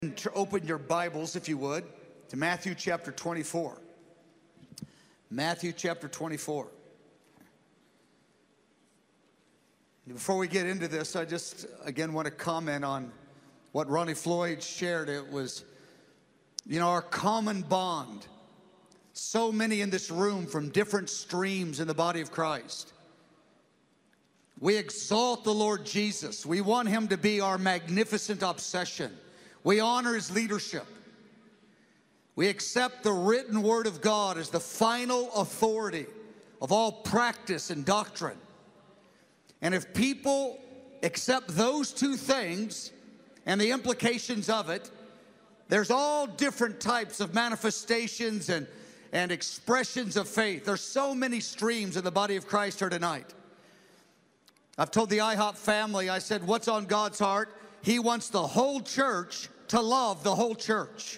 Open your Bibles, if you would, to Matthew chapter 24. Matthew chapter 24. Before we get into this, I just, again, want to comment on what Ronnie Floyd shared. It was, our common bond. So many in this room from different streams in the body of Christ. We exalt the Lord Jesus. We want him to be our magnificent obsession. We honor his leadership. We accept the written word of God as the final authority of all practice and doctrine. And if people accept those two things and the implications of it, there's all different types of manifestations and expressions of faith. There's so many streams in the body of Christ here tonight. I've told the IHOP family, I said, what's on God's heart? He wants the whole church to love the whole church.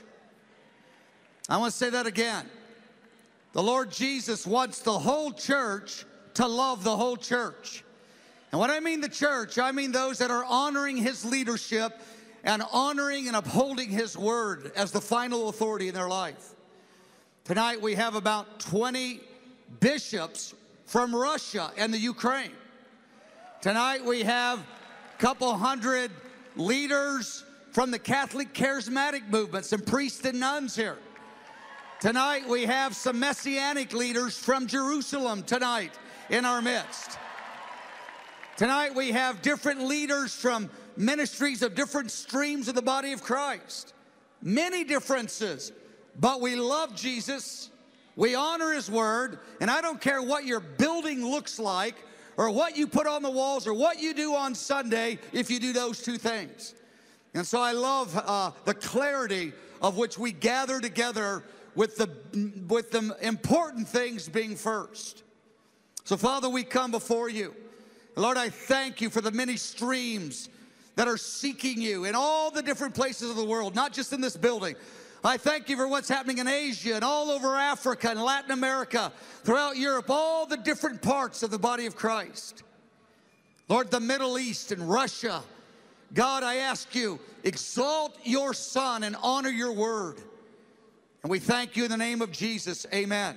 I want to say that again. The Lord Jesus wants the whole church to love the whole church. And when I mean the church, I mean those that are honoring his leadership and honoring and upholding his word as the final authority in their life. Tonight we have about 20 bishops from Russia and the Ukraine. Tonight we have a couple hundred leaders from the Catholic charismatic movement, some priests and nuns here. Tonight we have some messianic leaders from Jerusalem tonight in our midst. Tonight we have different leaders from ministries of different streams of the body of Christ. Many differences, but we love Jesus, we honor his word, and I don't care what your building looks like or what you put on the walls or what you do on Sunday if you do those two things. And so I love the clarity of which we gather together with the important things being first. So Father, we come before you. Lord, I thank you for the many streams that are seeking you in all the different places of the world, not just in this building. I thank you for what's happening in Asia and all over Africa and Latin America, throughout Europe, all the different parts of the body of Christ. Lord, the Middle East and Russia. God, I ask you, exalt your Son and honor your word. And we thank you in the name of Jesus. Amen.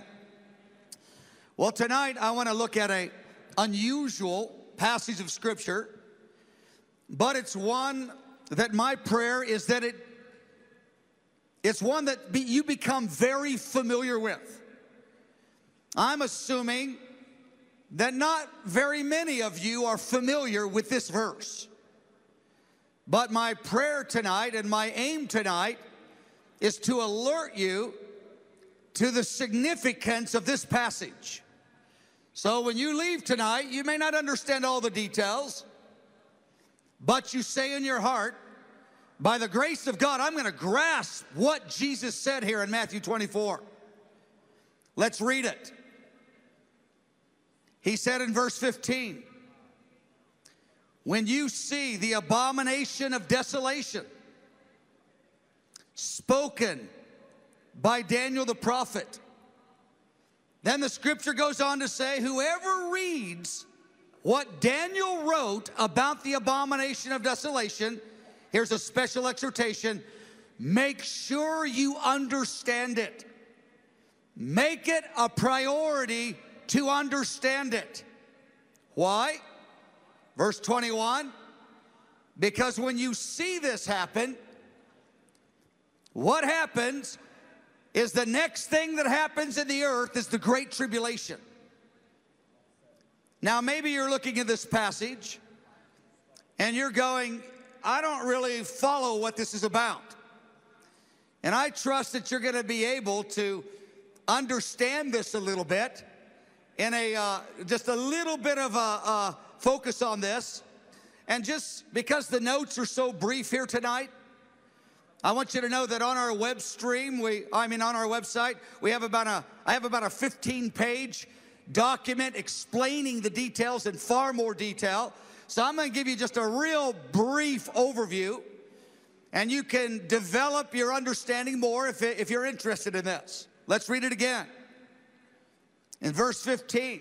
Well, tonight I want to look at an unusual passage of Scripture, but it's one that my prayer is that it's one that you become very familiar with. I'm assuming that not very many of you are familiar with this verse. But my prayer tonight and my aim tonight is to alert you to the significance of this passage. So when you leave tonight, you may not understand all the details, but you say in your heart, by the grace of God, I'm going to grasp what Jesus said here in Matthew 24. Let's read it. He said in verse 15, when you see the abomination of desolation spoken by Daniel the prophet, then the scripture goes on to say, whoever reads what Daniel wrote about the abomination of desolation, here's a special exhortation, make sure you understand it. Make it a priority to understand it. Why? Verse 21, because when you see this happen, what happens is the next thing that happens in the earth is the Great Tribulation. Now, maybe you're looking at this passage and you're going, I don't really follow what this is about. And I trust that you're going to be able to understand this a little bit in just a little bit of a focus on this. And just because the notes are so brief here tonight, I want you to know that on our web stream, on our website, I have about a 15-page document explaining the details in far more detail. So I'm going to give you just a real brief overview, and you can develop your understanding more if you're interested in this. Let's read it again. In verse 15,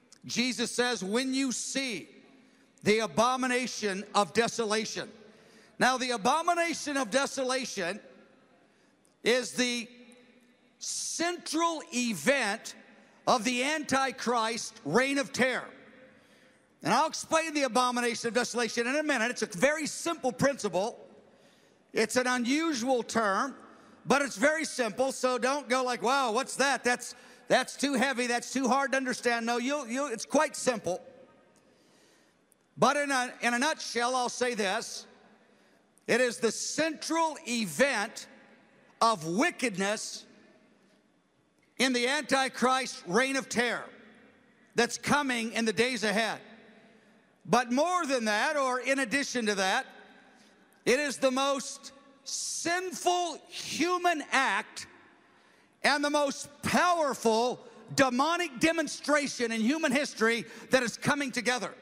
Jesus says, when you see the abomination of desolation. Now, the abomination of desolation is the central event of the Antichrist reign of terror. And I'll explain the abomination of desolation in a minute. It's a very simple principle. It's an unusual term, but it's very simple, so don't go like, wow, what's that? That's too heavy, that's too hard to understand. No, it's quite simple. But in a nutshell, I'll say this. It is the central event of wickedness in the Antichrist reign of terror that's coming in the days ahead. But more than that, or in addition to that, it is the most sinful human act and the most powerful demonic demonstration in human history that is coming together.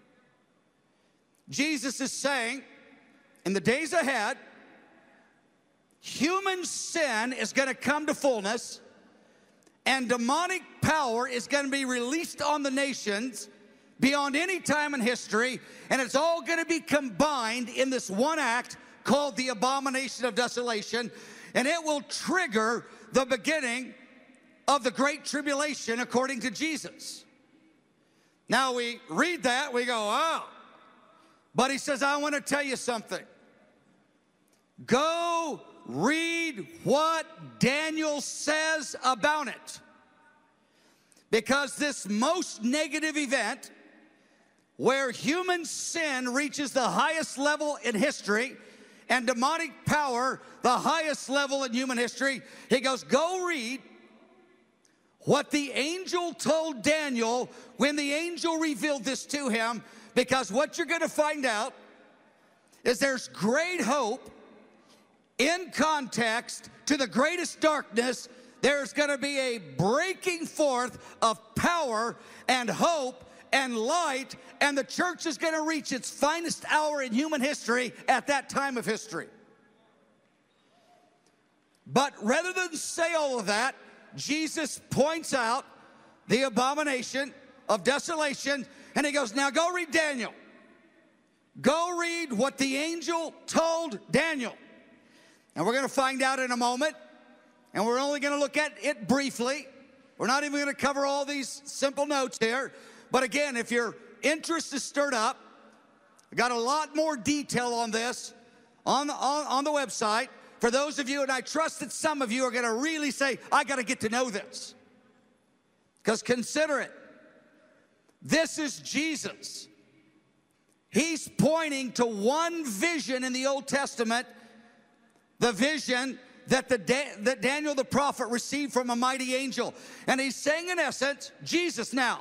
Jesus is saying, in the days ahead, human sin is going to come to fullness, and demonic power is going to be released on the nations beyond any time in history, and it's all going to be combined in this one act called the abomination of desolation, and it will trigger the beginning of the Great Tribulation according to Jesus. Now we read that, we go, wow. But he says, I want to tell you something. Go read what Daniel says about it. Because this most negative event, where human sin reaches the highest level in history and demonic power the highest level in human history, he goes, go read what the angel told Daniel when the angel revealed this to him, because what you're going to find out is there's great hope in context to the greatest darkness. There's going to be a breaking forth of power and hope and light, and the church is going to reach its finest hour in human history at that time of history. But rather than say all of that, Jesus points out the abomination of desolation, and he goes, now go read Daniel. Go read what the angel told Daniel. And we're going to find out in a moment, and we're only going to look at it briefly. We're not even going to cover all these simple notes here. But again, if your interest is stirred up, I got a lot more detail on this on the website. For those of you, and I trust that some of you are going to really say, I got to get to know this. Because consider it. This is Jesus. He's pointing to one vision in the Old Testament, the vision that Daniel the prophet received from a mighty angel. And he's saying, in essence, Jesus now,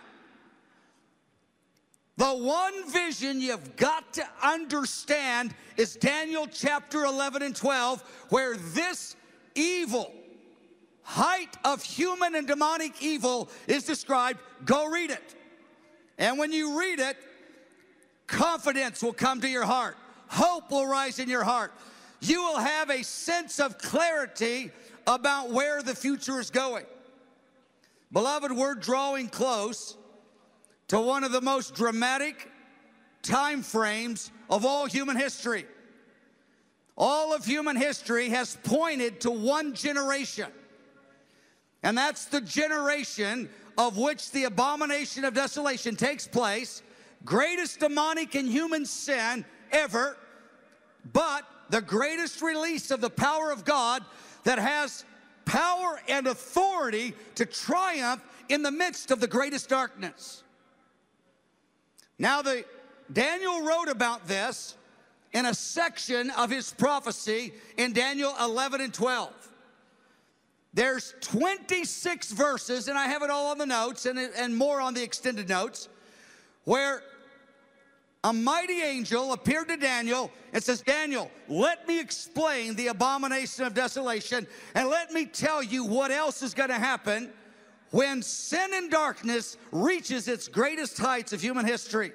the one vision you've got to understand is Daniel chapter 11 and 12, where this evil, height of human and demonic evil is described. Go read it. And when you read it, confidence will come to your heart. Hope will rise in your heart. You will have a sense of clarity about where the future is going. Beloved, we're drawing close to one of the most dramatic time frames of all human history. All of human history has pointed to one generation, and that's the generation of which the abomination of desolation takes place, greatest demonic and human sin ever, but the greatest release of the power of God that has power and authority to triumph in the midst of the greatest darkness. Now, Daniel wrote about this in a section of his prophecy in Daniel 11 and 12. There's 26 verses, and I have it all on the notes and more on the extended notes, where a mighty angel appeared to Daniel and says, Daniel, let me explain the abomination of desolation, and let me tell you what else is going to happen when sin and darkness reaches its greatest heights of human history.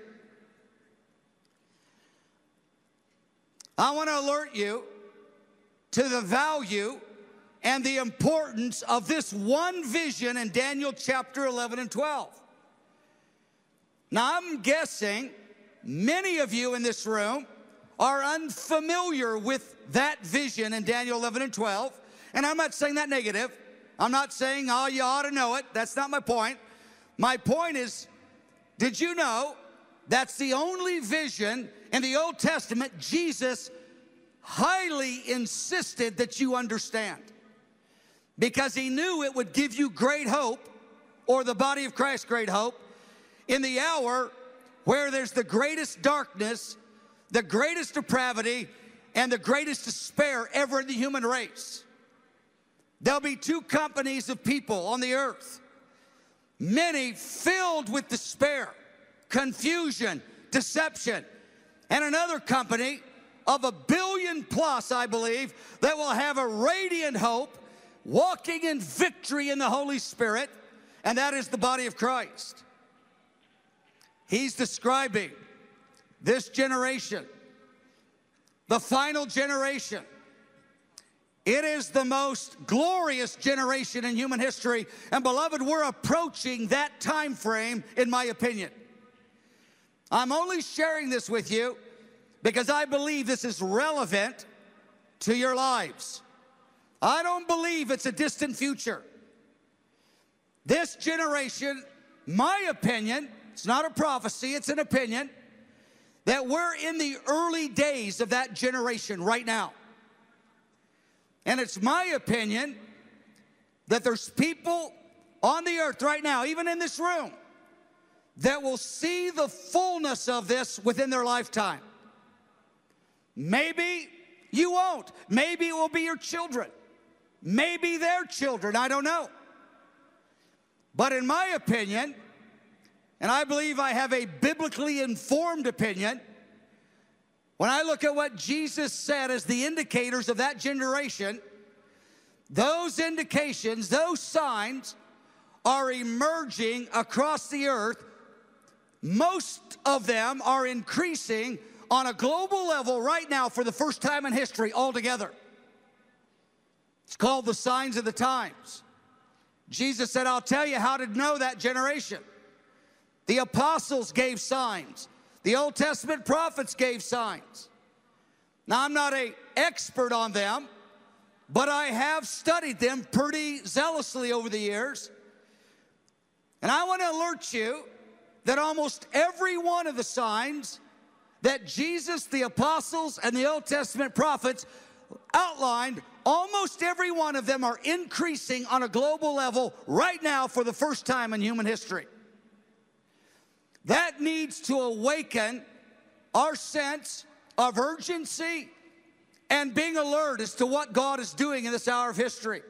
I want to alert you to the value and the importance of this one vision in Daniel chapter 11 and 12. Now, I'm guessing many of you in this room are unfamiliar with that vision in Daniel 11 and 12. And I'm not saying that negative. I'm not saying, oh, you ought to know it. That's not my point. My point is, did you know that's the only vision in the Old Testament Jesus highly insisted that you understand? Because he knew it would give you great hope, or the body of Christ great hope, in the hour where there's the greatest darkness, the greatest depravity, and the greatest despair ever in the human race. There'll be two companies of people on the earth. Many filled with despair, confusion, deception. And another company of 1 billion plus, I believe, that will have a radiant hope, walking in victory in the Holy Spirit, and that is the body of Christ. He's describing this generation, the final generation. It is the most glorious generation in human history. And beloved, we're approaching that time frame, in my opinion. I'm only sharing this with you because I believe this is relevant to your lives. I don't believe it's a distant future. This generation, my opinion, it's not a prophecy, it's an opinion, that we're in the early days of that generation right now. And it's my opinion that there's people on the earth right now, even in this room, that will see the fullness of this within their lifetime. Maybe you won't. Maybe it will be your children. Maybe their children. I don't know. But in my opinion, and I believe I have a biblically informed opinion, when I look at what Jesus said as the indicators of that generation, those indications, those signs are emerging across the earth. Most of them are increasing on a global level right now for the first time in history altogether. It's called the signs of the times. Jesus said, I'll tell you how to know that generation. The apostles gave signs. The Old Testament prophets gave signs. Now, I'm not an expert on them, but I have studied them pretty zealously over the years. And I want to alert you that almost every one of the signs that Jesus, the apostles, and the Old Testament prophets outlined, almost every one of them are increasing on a global level right now for the first time in human history. That needs to awaken our sense of urgency and being alert as to what God is doing in this hour of history.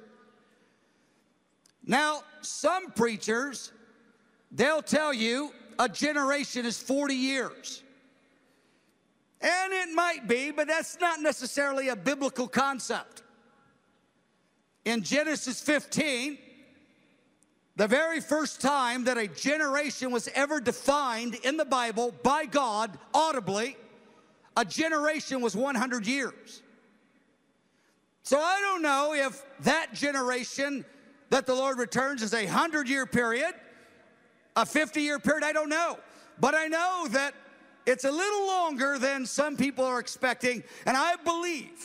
Now, some preachers, they'll tell you a generation is 40 years. And it might be, but that's not necessarily a biblical concept. In Genesis 15, the very first time that a generation was ever defined in the Bible by God audibly, a generation was 100 years. So I don't know if that generation that the Lord returns is a 100-year period, a 50-year period, I don't know. But I know that it's a little longer than some people are expecting, and I believe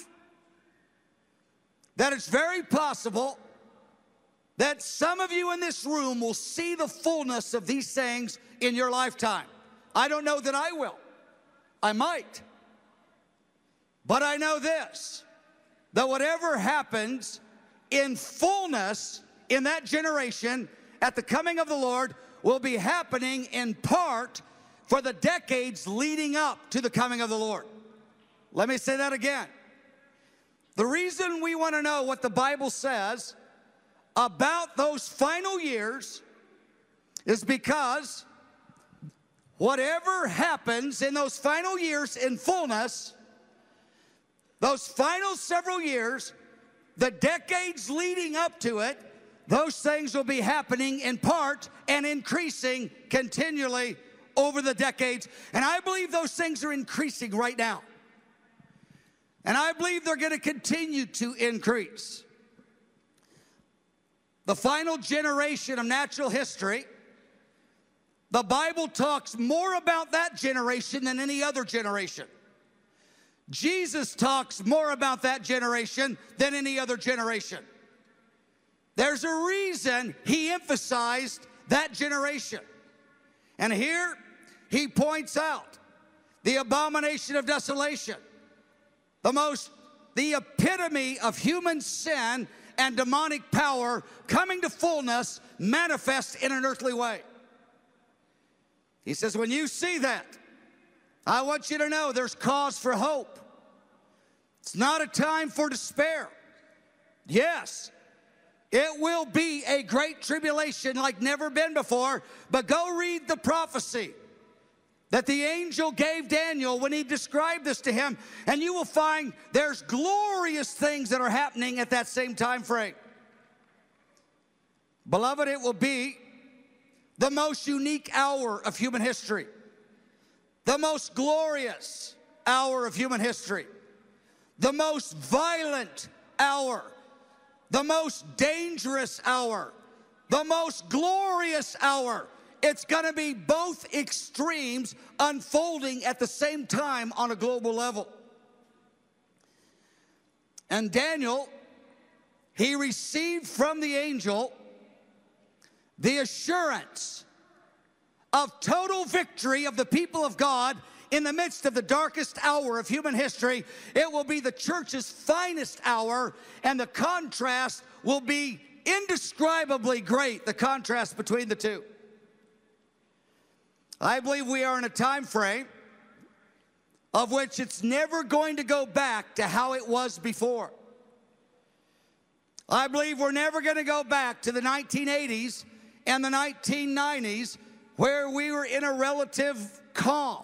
that it's very possible that some of you in this room will see the fullness of these things in your lifetime. I don't know that I will. I might. But I know this, that whatever happens in fullness in that generation at the coming of the Lord will be happening in part for the decades leading up to the coming of the Lord. Let me say that again. The reason we want to know what the Bible says about those final years is because whatever happens in those final years in fullness, those final several years, the decades leading up to it, those things will be happening in part and increasing continually over the decades. And I believe those things are increasing right now. And I believe they're going to continue to increase. The final generation of natural history, the Bible talks more about that generation than any other generation. Jesus talks more about that generation than any other generation. There's a reason he emphasized that generation. And here he points out the abomination of desolation, the epitome of human sin and demonic power coming to fullness, manifest in an earthly way. He says, when you see that, I want you to know there's cause for hope. It's not a time for despair. Yes, it will be a great tribulation like never been before, but go read the prophecy that the angel gave Daniel when he described this to him, and you will find there's glorious things that are happening at that same time frame. Beloved, it will be the most unique hour of human history, the most glorious hour of human history, the most violent hour, the most dangerous hour, the most glorious hour. It's going to be both extremes unfolding at the same time on a global level. And Daniel, he received from the angel the assurance of total victory of the people of God in the midst of the darkest hour of human history. It will be the church's finest hour, and the contrast will be indescribably great, the contrast between the two. I believe we are in a time frame of which it's never going to go back to how it was before. I believe we're never going to go back to the 1980s and the 1990s where we were in a relative calm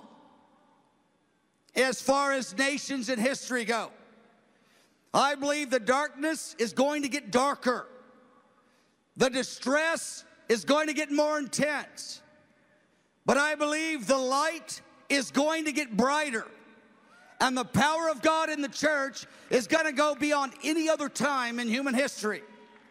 as far as nations and history go. I believe the darkness is going to get darker. The distress is going to get more intense. But I believe the light is going to get brighter. And the power of God in the church is going to go beyond any other time in human history.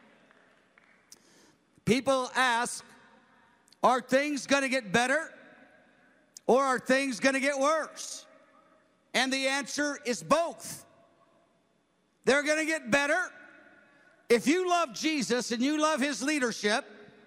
People ask, are things going to get better or are things going to get worse? And the answer is both. They're going to get better. If you love Jesus and you love his leadership,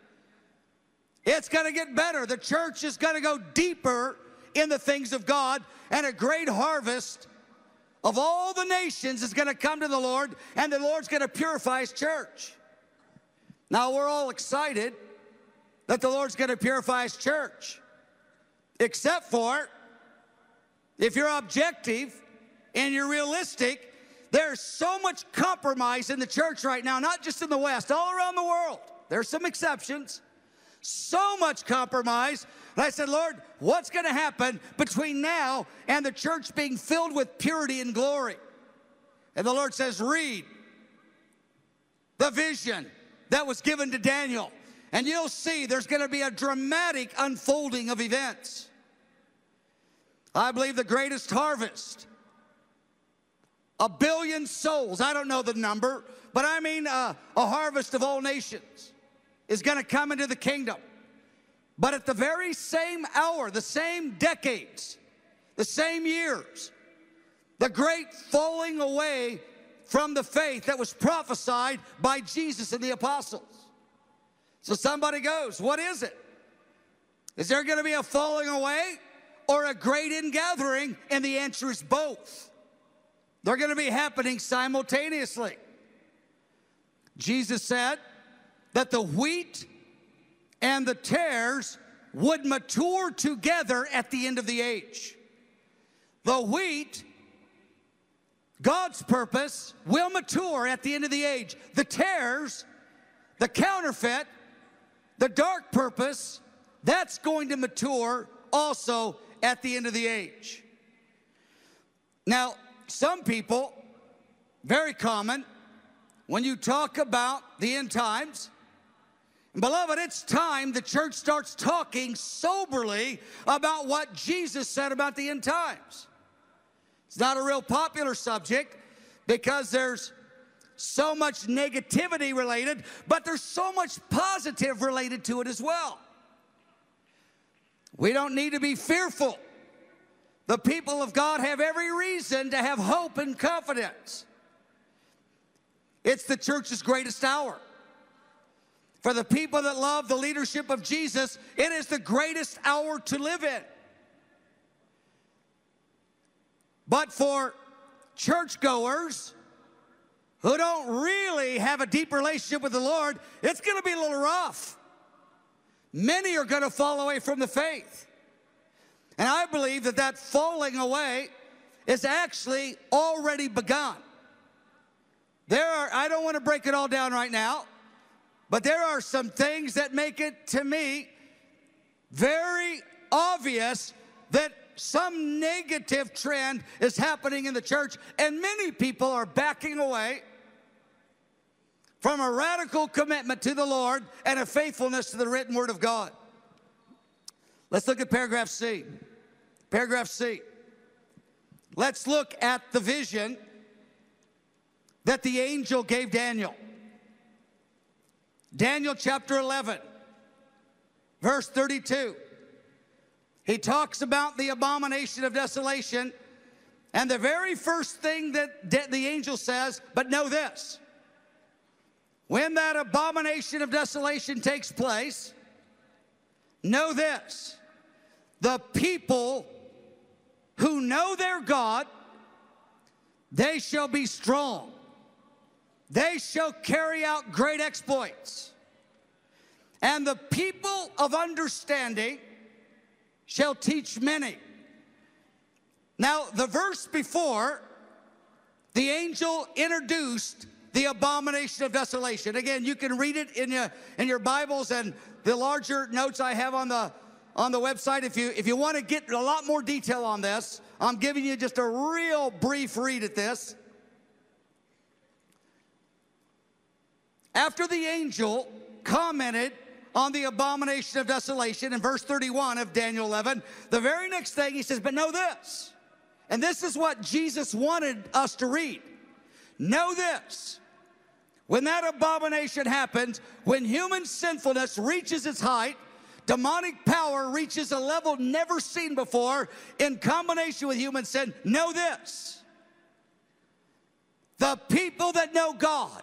it's going to get better. The church is going to go deeper in the things of God, and a great harvest of all the nations is going to come to the Lord, and the Lord's going to purify his church. Now, we're all excited that the Lord's going to purify his church, except for if you're objective and you're realistic, there's so much compromise in the church right now, not just in the West, all around the world. There's some exceptions. So much compromise. And I said, Lord, what's going to happen between now and the church being filled with purity and glory? And the Lord says, read the vision that was given to Daniel, and you'll see there's going to be a dramatic unfolding of events. I believe the greatest harvest, 1 billion souls, I don't know the number, but I mean a harvest of all nations is going to come into the kingdom. But at the very same hour, the same decades, the same years, the great falling away from the faith that was prophesied by Jesus and the apostles. So somebody goes, what is it? Is there going to be a falling away or a great ingathering? And the answer is both. They're going to be happening simultaneously. Jesus said that the wheat and the tares would mature together at the end of the age. The wheat, God's purpose, will mature at the end of the age. The tares, the counterfeit, the dark purpose, that's going to mature also at the end of the age. Now, some people, very common, when you talk about the end times, beloved, it's time the church starts talking soberly about what Jesus said about the end times. It's not a real popular subject because there's so much negativity related, but there's so much positive related to it as well. We don't need to be fearful The people of God have every reason to have hope and confidence. It's the church's greatest hour. For the people that love the leadership of Jesus, it is the greatest hour to live in. But for churchgoers who don't really have a deep relationship with the Lord, it's going to be a little rough. Many are going to fall away from the faith. And I believe that that falling away is actually already begun. I don't want to break it all down right now, but there are some things that make it, to me, very obvious that some negative trend is happening in the church, and many people are backing away from a radical commitment to the Lord and a faithfulness to the written word of God. Let's look at paragraph C. Paragraph C. Let's look at the vision that the angel gave Daniel. Daniel chapter 11, verse 32. He talks about the abomination of desolation, and the very first thing that the angel says, but know this: when that abomination of desolation takes place, know this: the people who know their God, they shall be strong. They shall carry out great exploits. And the people of understanding shall teach many. Now, the verse before, the angel introduced the abomination of desolation. Again, you can read it in your Bibles and the larger notes I have on the website. If you want to get a lot more detail on this, I'm giving you just a real brief read at this. After the angel commented on the abomination of desolation in verse 31 of Daniel 11, the very next thing he says, but know this. And this is what Jesus wanted us to read. Know this: when that abomination happens, when human sinfulness reaches its height, demonic power reaches a level never seen before in combination with human sin, know this: the people that know God,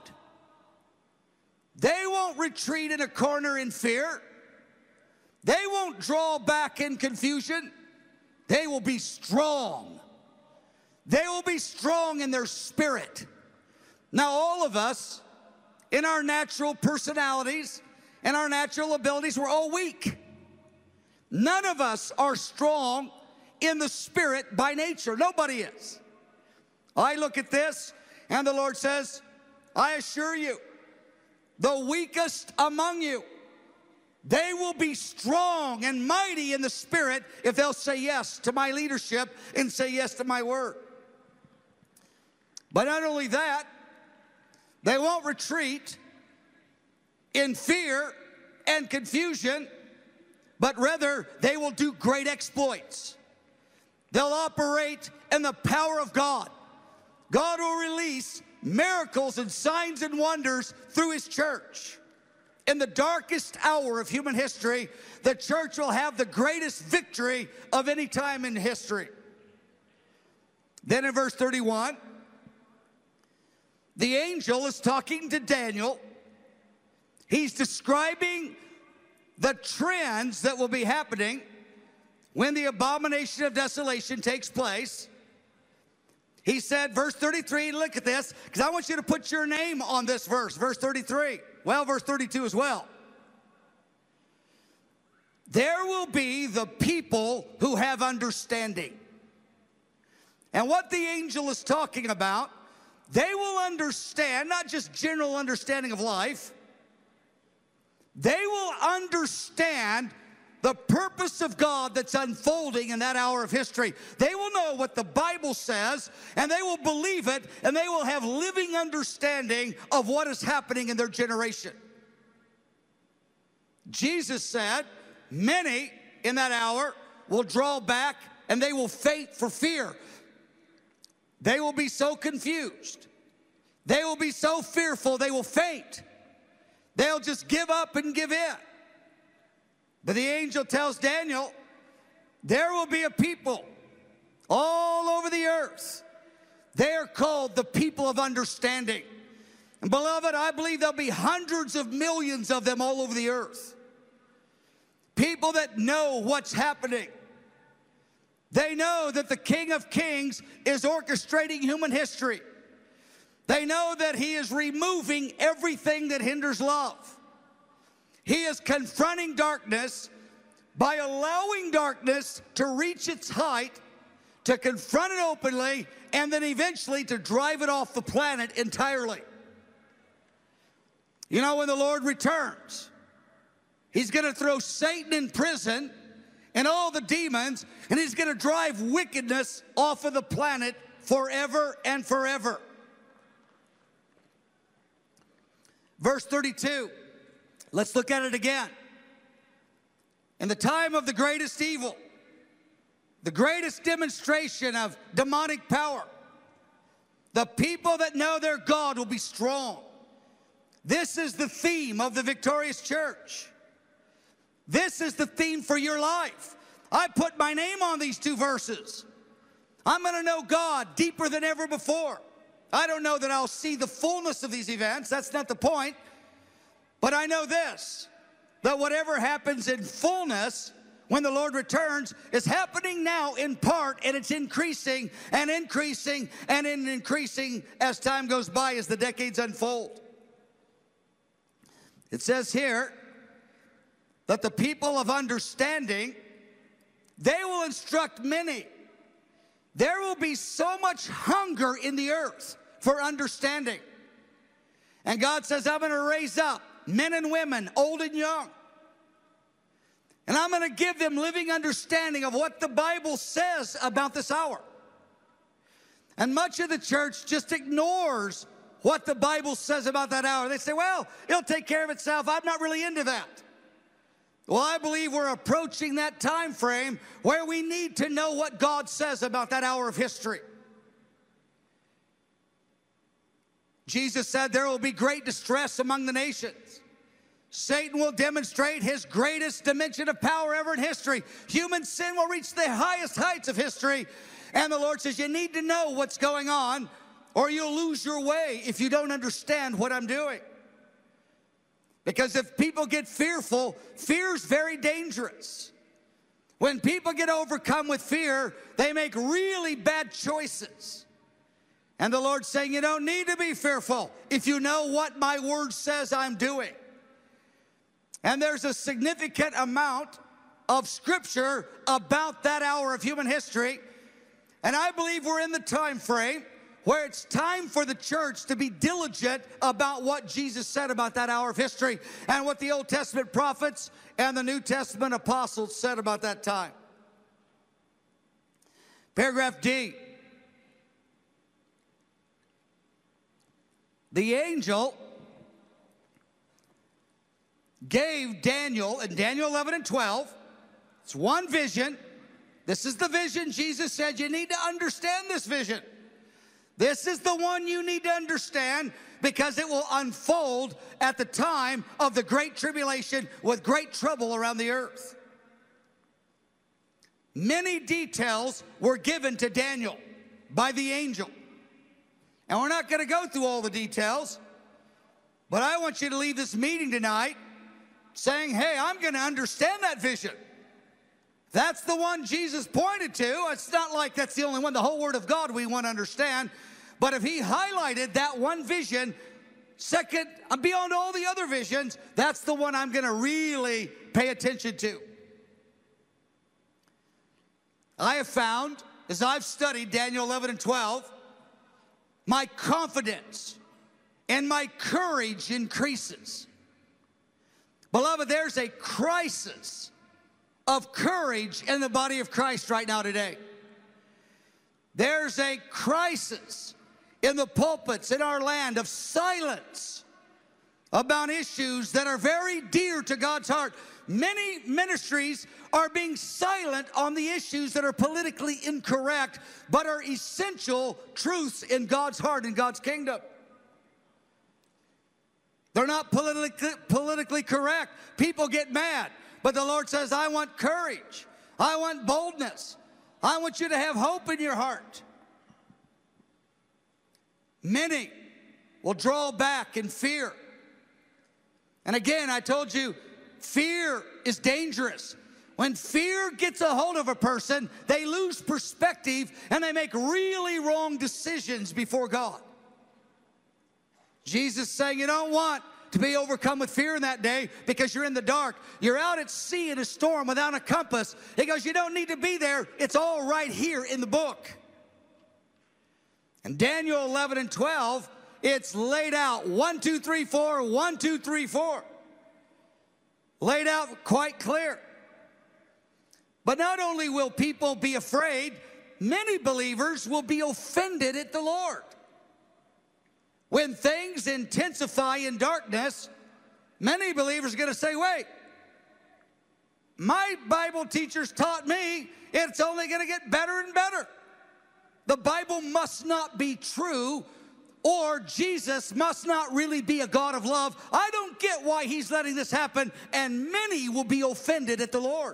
they won't retreat in a corner in fear. They won't draw back in confusion. They will be strong. They will be strong in their spirit. Now, all of us, in our natural personalities and our natural abilities, we're all weak. None of us are strong in the spirit by nature. Nobody is. I look at this, and the Lord says, I assure you, the weakest among you, they will be strong and mighty in the spirit if they'll say yes to my leadership and say yes to my word. But not only that, they won't retreat in fear and confusion, but rather they will do great exploits. They'll operate in the power of God. God will release miracles and signs and wonders through his church. In the darkest hour of human history, the church will have the greatest victory of any time in history. Then in verse 31, the angel is talking to Daniel. He's describing the trends that will be happening when the abomination of desolation takes place. He said, verse 33, look at this, because I want you to put your name on this verse, verse 33. Well, verse 32 as well. There will be the people who have understanding. And what the angel is talking about, they will understand, not just general understanding of life, they will understand the purpose of God that's unfolding in that hour of history. They will know what the Bible says, and they will believe it, and they will have living understanding of what is happening in their generation. Jesus said, many in that hour will draw back, and they will faint for fear. They will be so confused. They will be so fearful, they will faint. They'll just give up and give in. But the angel tells Daniel, there will be a people all over the earth. They are called the people of understanding. And beloved, I believe there'll be hundreds of millions of them all over the earth. People that know what's happening. They know that the King of Kings is orchestrating human history. They know that he is removing everything that hinders love. He is confronting darkness by allowing darkness to reach its height, to confront it openly, and then eventually to drive it off the planet entirely. You know, when the Lord returns, he's going to throw Satan in prison and all the demons, and he's going to drive wickedness off of the planet forever and forever. Verse 32, let's look at it again. In the time of the greatest evil, the greatest demonstration of demonic power, the people that know their God will be strong. This is the theme of the victorious church. This is the theme for your life. I put my name on these two verses. I'm going to know God deeper than ever before. I don't know that I'll see the fullness of these events. That's not the point. But I know this, that whatever happens in fullness when the Lord returns is happening now in part, and it's increasing and increasing and increasing as time goes by, as the decades unfold. It says here that the people of understanding, they will instruct many. There will be so much hunger in the earth for understanding. And God says, I'm going to raise up men and women, old and young. And I'm going to give them living understanding of what the Bible says about this hour. And much of the church just ignores what the Bible says about that hour. They say, well, it'll take care of itself. I'm not really into that. Well, I believe we're approaching that time frame where we need to know what God says about that hour of history. Jesus said there will be great distress among the nations. Satan will demonstrate his greatest dimension of power ever in history. Human sin will reach the highest heights of history. And the Lord says, you need to know what's going on, or you'll lose your way if you don't understand what I'm doing. Because if people get fearful, fear's very dangerous. When people get overcome with fear, they make really bad choices. And the Lord's saying, you don't need to be fearful if you know what my word says I'm doing. And there's a significant amount of scripture about that hour of human history. And I believe we're in the time frame where it's time for the church to be diligent about what Jesus said about that hour of history and what the Old Testament prophets and the New Testament apostles said about that time. Paragraph D. The angel gave Daniel, in Daniel 11 and 12, it's one vision. This is the vision Jesus said you need to understand this vision. This is the one you need to understand because it will unfold at the time of the great tribulation with great trouble around the earth. Many details were given to Daniel by the angel. And we're not going to go through all the details, but I want you to leave this meeting tonight saying, hey, I'm going to understand that vision. That's the one Jesus pointed to. It's not like that's the only one. The whole Word of God we want to understand. But if he highlighted that one vision, second, beyond all the other visions, that's the one I'm going to really pay attention to. I have found, as I've studied Daniel 11 and 12, my confidence and my courage increases. Beloved, there's a crisis of courage in the body of Christ right now today. There's a crisis in the pulpits in our land of silence about issues that are very dear to God's heart. Many ministries are being silent on the issues that are politically incorrect, but are essential truths in God's heart and God's kingdom. They're not politically correct. People get mad, but the Lord says, I want courage. I want boldness. I want you to have hope in your heart. Many will draw back in fear. And again, I told you, fear is dangerous. When fear gets a hold of a person, they lose perspective and they make really wrong decisions before God. Jesus saying you don't want to be overcome with fear in that day because you're in the dark. You're out at sea in a storm without a compass. He goes, you don't need to be there. It's all right here in the book. And Daniel 11 and 12, it's laid out 1, 2, 3, 4, 1, 2, 3, 4. Laid out quite clear. But not only will people be afraid, many believers will be offended at the Lord. When things intensify in darkness, many believers are going to say, wait, my Bible teachers taught me it's only going to get better and better. The Bible must not be true, or Jesus must not really be a God of love. I don't get why he's letting this happen, and many will be offended at the Lord.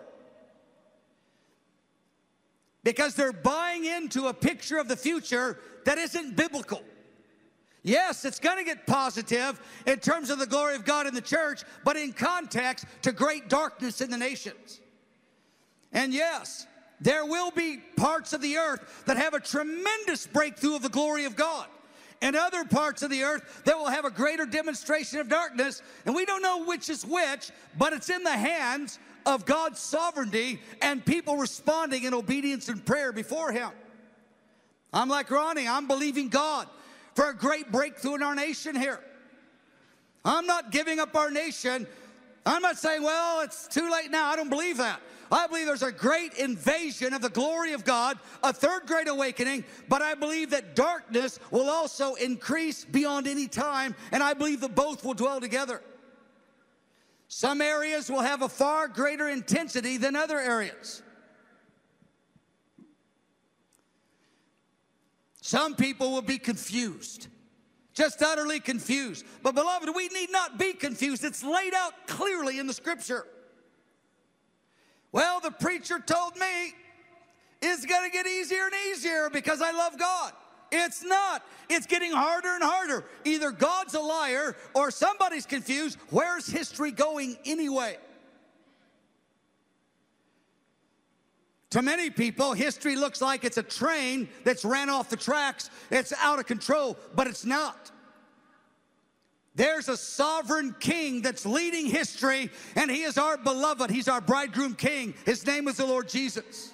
Because they're buying into a picture of the future that isn't biblical. Yes, it's going to get positive in terms of the glory of God in the church, but in context to great darkness in the nations. And yes, there will be parts of the earth that have a tremendous breakthrough of the glory of God, and other parts of the earth that will have a greater demonstration of darkness. And we don't know which is which, but it's in the hands of God's sovereignty and people responding in obedience and prayer before him. I'm like Ronnie, I'm believing God for a great breakthrough in our nation here. I'm not giving up our nation. I'm not saying, well, it's too late now. I don't believe that. I believe there's a great invasion of the glory of God, a third great awakening, but I believe that darkness will also increase beyond any time, and I believe that both will dwell together. Some areas will have a far greater intensity than other areas. Some people will be confused, just utterly confused. But beloved, we need not be confused. It's laid out clearly in the scripture. Well, the preacher told me it's going to get easier and easier because I love God. It's not. It's getting harder and harder. Either God's a liar or somebody's confused. Where's history going anyway? To many people, history looks like it's a train that's ran off the tracks. It's out of control, but it's not. There's a sovereign king that's leading history, and he is our beloved. He's our bridegroom king. His name is the Lord Jesus.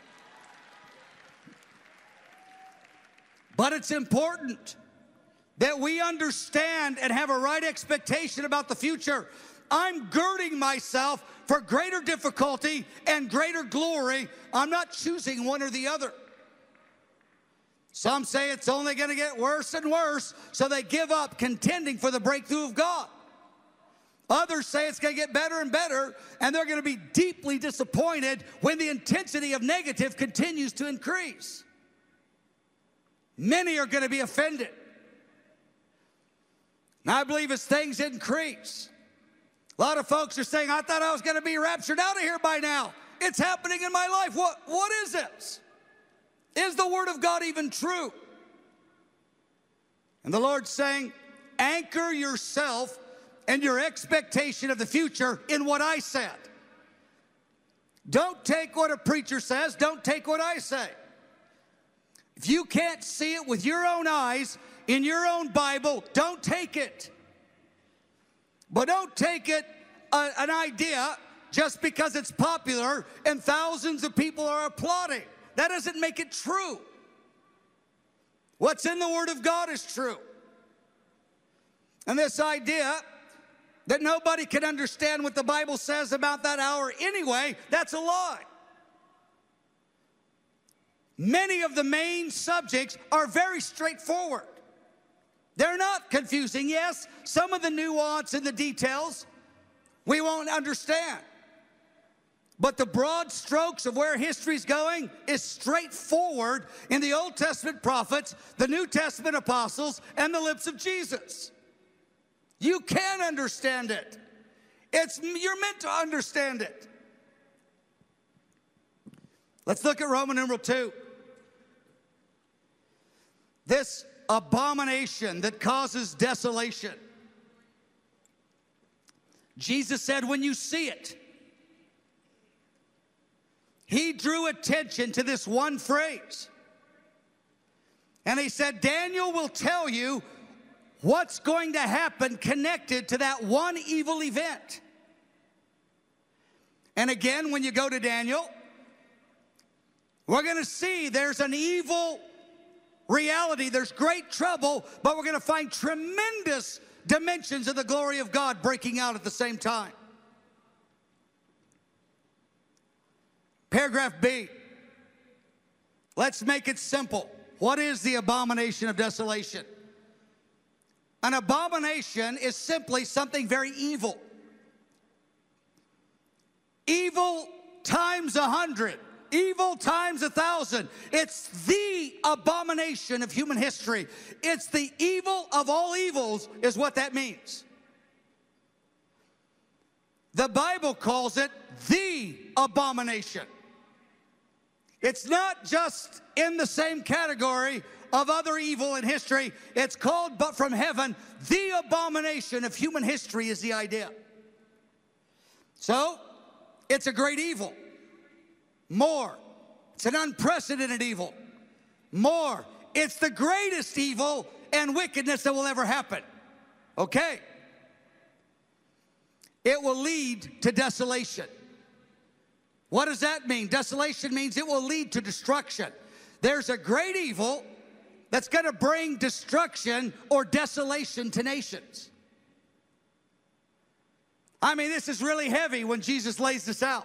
But it's important that we understand and have a right expectation about the future. I'm girding myself for greater difficulty and greater glory. I'm not choosing one or the other. Some say it's only going to get worse and worse, so they give up contending for the breakthrough of God. Others say it's going to get better and better, and they're going to be deeply disappointed when the intensity of negative continues to increase. Many are going to be offended. And I believe as things increase, a lot of folks are saying, I thought I was going to be raptured out of here by now. It's happening in my life. What is this? Is the word of God even true? And the Lord's saying, anchor yourself and your expectation of the future in what I said. Don't take what a preacher says. Don't take what I say. If you can't see it with your own eyes in your own Bible, don't take it. But don't take it an idea just because it's popular and thousands of people are applauding. That doesn't make it true. What's in the Word of God is true. And this idea that nobody can understand what the Bible says about that hour anyway, that's a lie. Many of the main subjects are very straightforward. They're not confusing. Yes, some of the nuance and the details we won't understand. But the broad strokes of where history's going is straightforward in the Old Testament prophets, the New Testament apostles, and the lips of Jesus. You can understand it. You're meant to understand it. Let's look at Roman numeral 2. This abomination that causes desolation. Jesus said, when you see it, he drew attention to this one phrase. And he said, Daniel will tell you what's going to happen connected to that one evil event. And again, when you go to Daniel, we're going to see there's an evil reality. There's great trouble, but we're going to find tremendous dimensions of the glory of God breaking out at the same time. Paragraph B. Let's make it simple. What is the abomination of desolation? An abomination is simply something very evil. Evil times 100. Evil times 1,000. It's the abomination of human history. It's the evil of all evils is what that means. The Bible calls it the abomination. It's not just in the same category of other evil in history. It's called, but from heaven, the abomination of human history is the idea. So, it's a great evil. More, it's an unprecedented evil. More, it's the greatest evil and wickedness that will ever happen. Okay. It will lead to desolation. What does that mean? Desolation means it will lead to destruction. There's a great evil that's going to bring destruction or desolation to nations. I mean, this is really heavy when Jesus lays this out.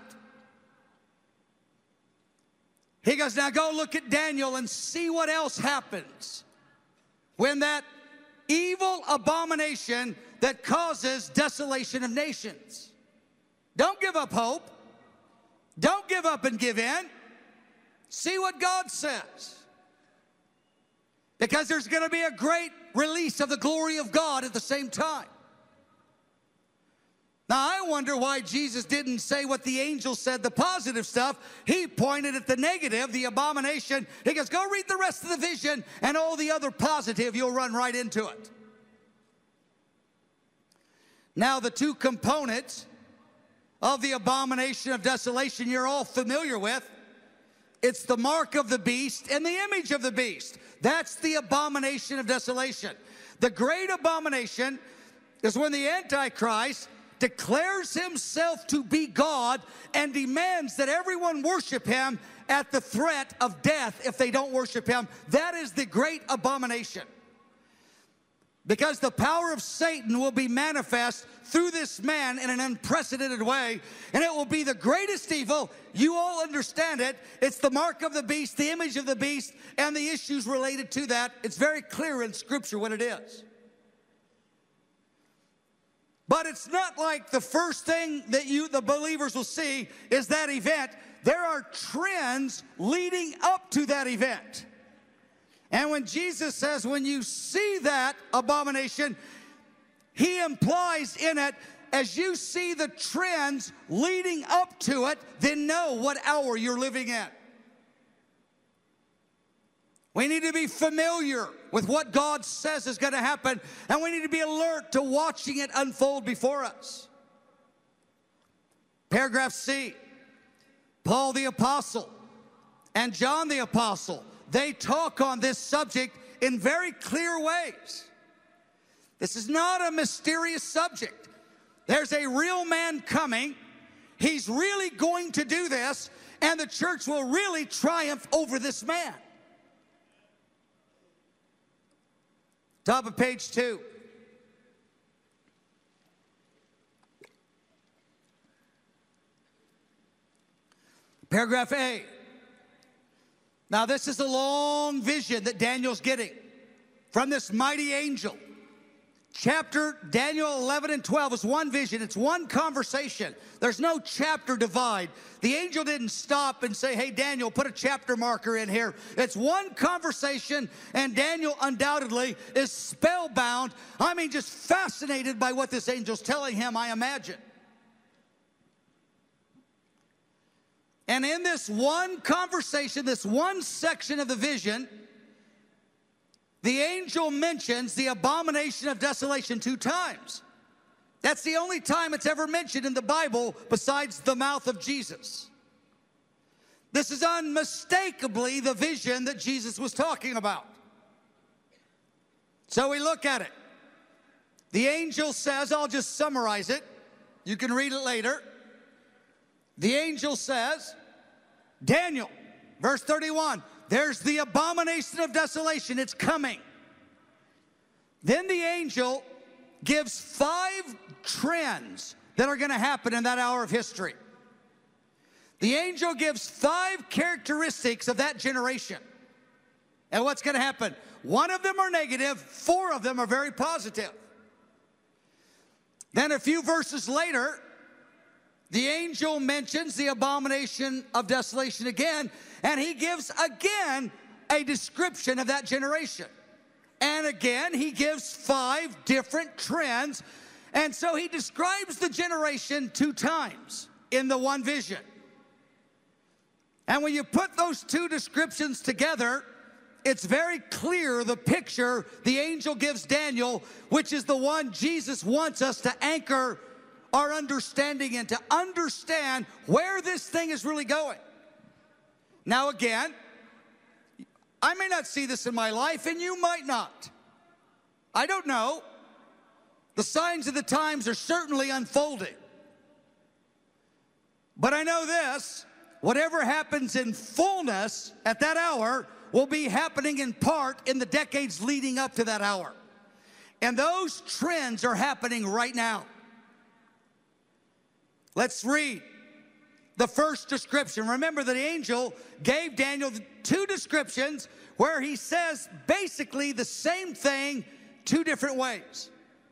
He goes, now go look at Daniel and see what else happens when that evil abomination that causes desolation of nations. Don't give up hope. Don't give up and give in. See what God says. Because there's going to be a great release of the glory of God at the same time. Now, I wonder why Jesus didn't say what the angel said, the positive stuff. He pointed at the negative, the abomination. He goes, go read the rest of the vision, and all the other positive, you'll run right into it. Now, the two components of the abomination of desolation you're all familiar with. It's the mark of the beast and the image of the beast. That's the abomination of desolation. The great abomination is when the Antichrist declares himself to be God and demands that everyone worship him at the threat of death if they don't worship him. That is the great abomination. Because the power of Satan will be manifest through this man in an unprecedented way, and it will be the greatest evil. You all understand it. It's the mark of the beast, the image of the beast, and the issues related to that. It's very clear in Scripture what it is. But it's not like the first thing that the believers will see is that event. There are trends leading up to that event. And when Jesus says, when you see that abomination, he implies in it, as you see the trends leading up to it, then know what hour you're living in. We need to be familiar with what God says is going to happen, and we need to be alert to watching it unfold before us. Paragraph C, Paul the Apostle and John the Apostle, they talk on this subject in very clear ways. This is not a mysterious subject. There's a real man coming. He's really going to do this, and the church will really triumph over this man. Top of page 2. Paragraph A. Now, this is a long vision that Daniel's getting from this mighty angel. Daniel 11 and 12 is one vision. It's one conversation. There's no chapter divide. The angel didn't stop and say, hey, Daniel, put a chapter marker in here. It's one conversation, and Daniel undoubtedly is spellbound. I mean, just fascinated by what this angel's telling him, I imagine. And in this one conversation, this one section of the vision, the angel mentions the abomination of desolation 2 times. That's the only time it's ever mentioned in the Bible besides the mouth of Jesus. This is unmistakably the vision that Jesus was talking about. So we look at it. The angel says, I'll just summarize it. You can read it later. The angel says, Daniel, verse 31, there's the abomination of desolation. It's coming. Then the angel gives 5 trends that are going to happen in that hour of history. The angel gives 5 characteristics of that generation. And what's going to happen? 1 of them are negative, 4 of them are very positive. Then a few verses later, the angel mentions the abomination of desolation again, and he gives again a description of that generation. And again, he gives 5 different trends, and so he describes the generation 2 times in the one vision. And when you put those 2 descriptions together, it's very clear the picture the angel gives Daniel, which is the one Jesus wants us to anchor our understanding in, to understand where this thing is really going. Now again, I may not see this in my life, and you might not. I don't know. The signs of the times are certainly unfolding. But I know this, whatever happens in fullness at that hour will be happening in part in the decades leading up to that hour. And those trends are happening right now. Let's read the first description. Remember that the angel gave Daniel 2 descriptions where he says basically the same thing 2 different ways.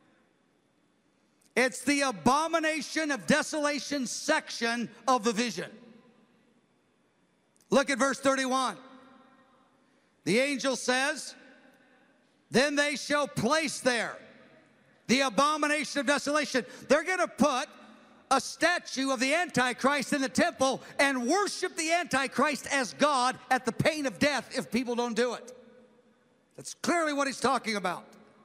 It's the abomination of desolation section of the vision. Look at verse 31. The angel says, then they shall place there the abomination of desolation. They're going to put a statue of the Antichrist in the temple and worship the Antichrist as God at the pain of death if people don't do it. That's clearly what he's talking about.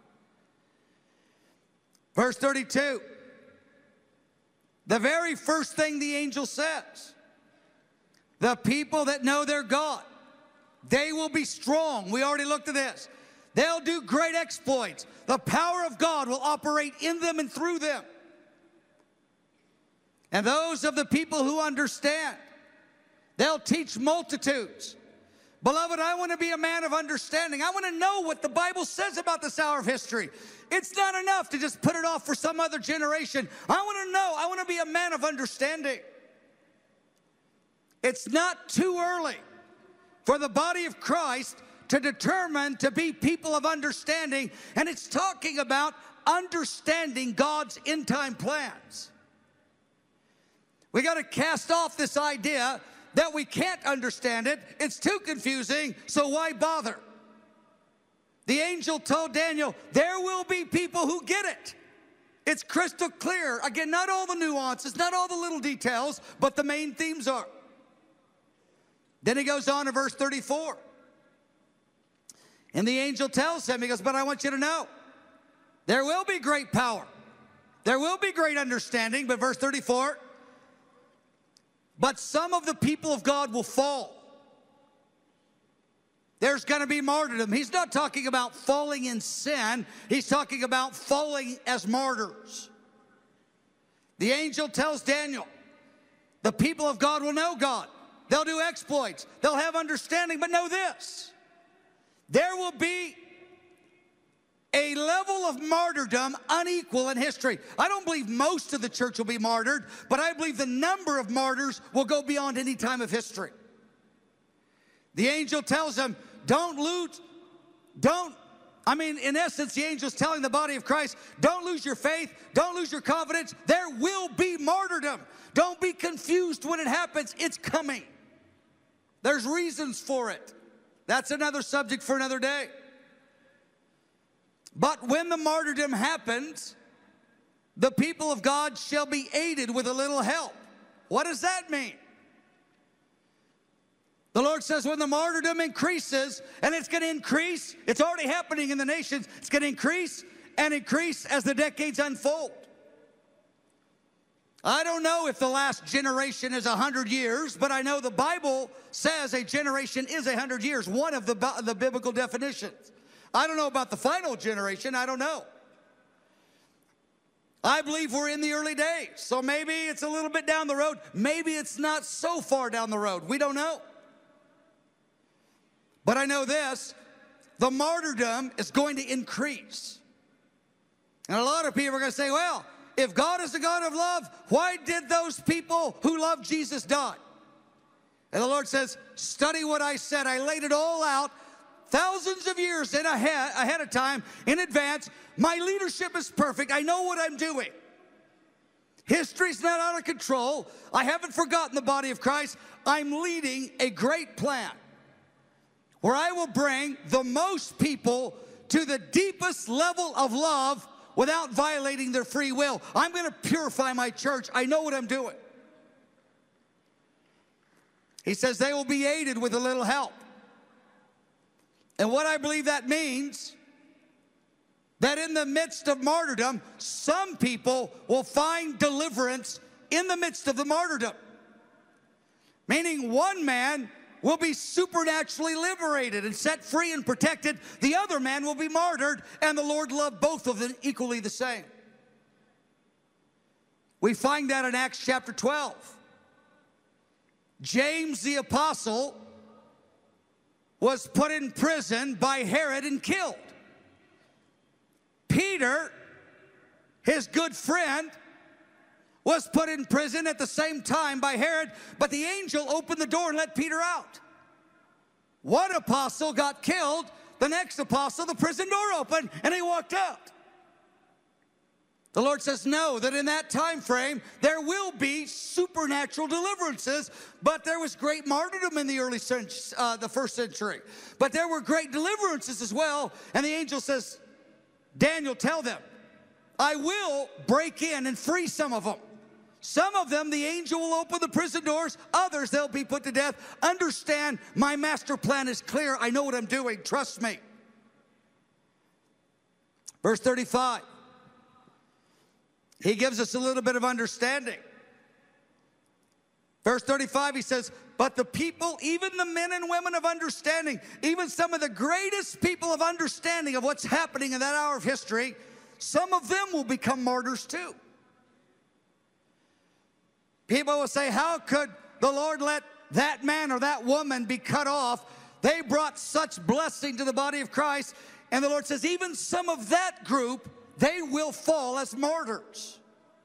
Verse 32. The very first thing the angel says, the people that know their God, they will be strong. We already looked at this. They'll do great exploits. The power of God will operate in them and through them. And those of the people who understand, they'll teach multitudes. Beloved, I want to be a man of understanding. I want to know what the Bible says about this hour of history. It's not enough to just put it off for some other generation. I want to know. I want to be a man of understanding. It's not too early for the body of Christ to determine to be people of understanding. And it's talking about understanding God's end time plans. We got to cast off this idea that we can't understand it. It's too confusing, so why bother? The angel told Daniel, there will be people who get it. It's crystal clear. Again, not all the nuances, not all the little details, but the main themes are. Then he goes on to verse 34. And the angel tells him, he goes, but I want you to know, there will be great power. There will be great understanding, but verse 34, but some of the people of God will fall. There's going to be martyrdom. He's not talking about falling in sin. He's talking about falling as martyrs. The angel tells Daniel, the people of God will know God. They'll do exploits. They'll have understanding. But know this, there will be a level of martyrdom unequal in history. I don't believe most of the church will be martyred, but I believe the number of martyrs will go beyond any time of history. The angel tells them, in essence, the angel's telling the body of Christ, don't lose your faith, don't lose your confidence. There will be martyrdom. Don't be confused when it happens. It's coming. There's reasons for it. That's another subject for another day. But when the martyrdom happens, the people of God shall be aided with a little help. What does that mean? The Lord says when the martyrdom increases, and it's going to increase, it's already happening in the nations, it's going to increase and increase as the decades unfold. I don't know if the last generation is 100 years, but I know the Bible says a generation is 100 years, one of the biblical definitions. I don't know about the final generation, I don't know. I believe we're in the early days, so maybe it's a little bit down the road. Maybe it's not so far down the road. We don't know. But I know this, the martyrdom is going to increase. And a lot of people are going to say, well, if God is the God of love, why did those people who loved Jesus die? And the Lord says, study what I said. I laid it all out thousands of years ahead of time, in advance. My leadership is perfect. I know what I'm doing. History's not out of control. I haven't forgotten the body of Christ. I'm leading a great plan where I will bring the most people to the deepest level of love without violating their free will. I'm going to purify my church. I know what I'm doing. He says they will be aided with a little help. And what I believe that means, that in the midst of martyrdom, some people will find deliverance in the midst of the martyrdom. Meaning one man will be supernaturally liberated and set free and protected. The other man will be martyred, and the Lord loved both of them equally the same. We find that in Acts chapter 12. James the apostle was put in prison by Herod and killed. Peter, his good friend, was put in prison at the same time by Herod, but the angel opened the door and let Peter out. One apostle got killed, the next apostle, the prison door opened, and he walked out. The Lord says, no, that in that time frame, there will be supernatural deliverances, but there was great martyrdom in the the first century. But there were great deliverances as well, and the angel says, Daniel, tell them, I will break in and free some of them. Some of them, the angel will open the prison doors. Others, they'll be put to death. Understand, my master plan is clear. I know what I'm doing. Trust me. Verse 35. He gives us a little bit of understanding. Verse 35, he says, but the people, even the men and women of understanding, even some of the greatest people of understanding of what's happening in that hour of history, some of them will become martyrs too. People will say, how could the Lord let that man or that woman be cut off? They brought such blessing to the body of Christ. And the Lord says, even some of that group, they will fall as martyrs.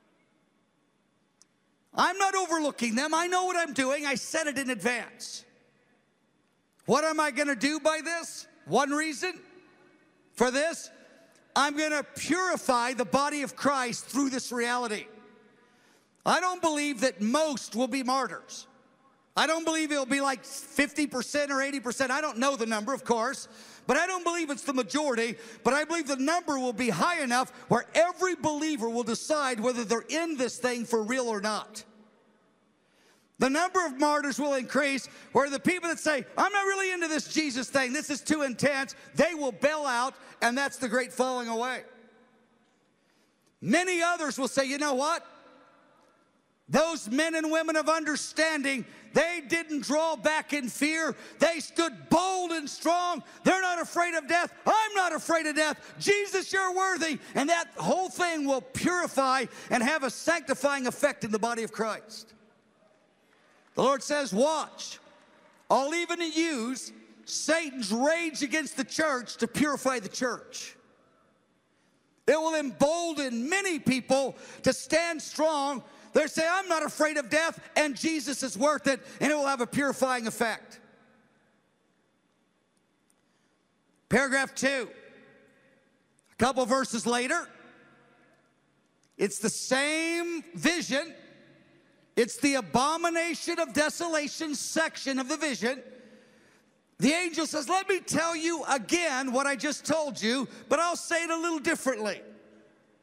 I'm not overlooking them. I know what I'm doing. I said it in advance. What am I going to do by this? One reason for this, I'm going to purify the body of Christ through this reality. I don't believe that most will be martyrs. I don't believe it'll be like 50% or 80%. I don't know the number, of course, but I don't believe it's the majority. But I believe the number will be high enough where every believer will decide whether they're in this thing for real or not. The number of martyrs will increase where the people that say, I'm not really into this Jesus thing, this is too intense, they will bail out, and that's the great falling away. Many others will say, you know what? Those men and women of understanding, they didn't draw back in fear. They stood bold and strong. They're not afraid of death. I'm not afraid of death. Jesus, you're worthy. And that whole thing will purify and have a sanctifying effect in the body of Christ. The Lord says, watch. I'll even use Satan's rage against the church to purify the church. It will embolden many people to stand strong. They say, I'm not afraid of death, and Jesus is worth it, and it will have a purifying effect. Paragraph 2, a couple verses later, it's the same vision. It's the abomination of desolation section of the vision. The angel says, let me tell you again what I just told you, but I'll say it a little differently.